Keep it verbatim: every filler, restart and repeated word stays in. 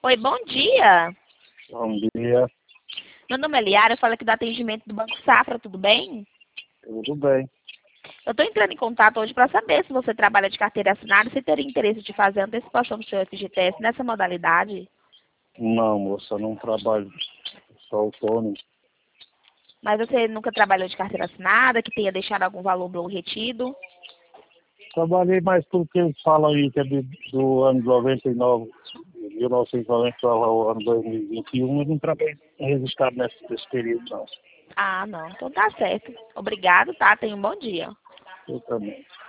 Oi, bom dia. Bom dia, Meu nome é Liara, eu falo aqui do atendimento do Banco Safra, tudo bem? tudo bem? Eu estou entrando em contato hoje para saber se você trabalha de carteira assinada e se teria interesse de fazer a antecipação do seu F G T S nessa modalidade. Não, moça, não trabalho, sou autônomo. Mas você nunca trabalhou de carteira assinada, que tenha deixado algum valor bom retido? Trabalhei mais porque eles falam aí que é de- do ano noventa e nove, mil novecentos e noventa e nove ao ano dois mil e vinte e um, eu não trabalhei registrado nesse, nesse período, não. Ah, não. Então tá certo. Obrigado, tá? Tenha um bom dia. Eu também.